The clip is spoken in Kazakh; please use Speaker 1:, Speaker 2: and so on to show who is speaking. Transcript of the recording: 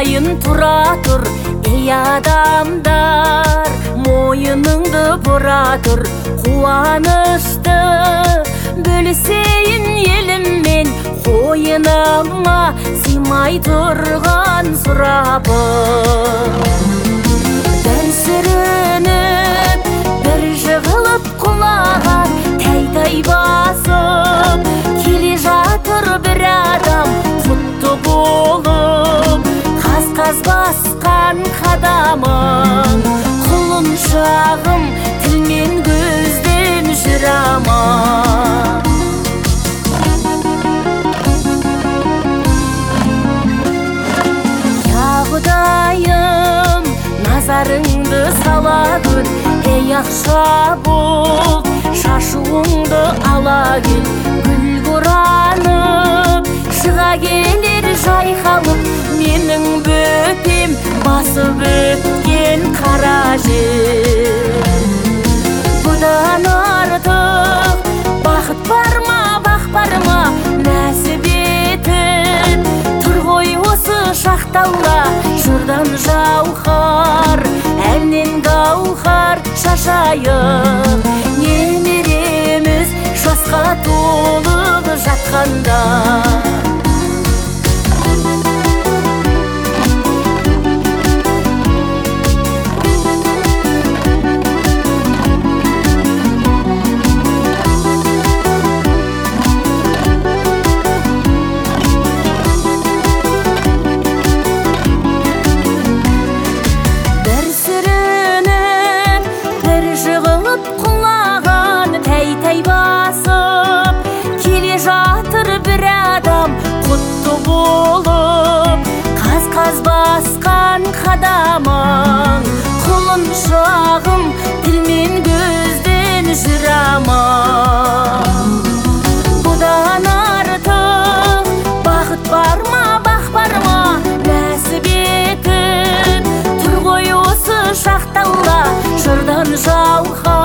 Speaker 1: Айтайын тұра тұр, ей адамдар, мойыныңды бұра тұр, қуанышты бөлісейін еліммен, қойыныма сыймай тұрған сұрапыл. Бір сүрініп, бір жығылып құлаған, тәй-тәй басып келе жатыр бір адам, құтты болып қаз-қаз басқан қадамың, құлыншағым тілмен көзден жүр аман. Я Құдайым, назарыңды сала көр, ей ақша бұлт, шашуыңды ала кел, гүл құранып шыға келер жайқалып, менің бөпем басып өткен қара жер. Бұдан артық бақыт бар ма, бақ бар ма, нәсіп етіп тұр ғой осы шақталла, жырдан жауһар, әннен гауһар шашайық, немереміз жасқа толып жатқанда. Қадамың, құлыншағым тілмен көзден жүр аман. Бұдан артық бақыт бар ма, бақ бар ма, нәсіп етіп тұр ғой осы шақталла, жырдан жауһар.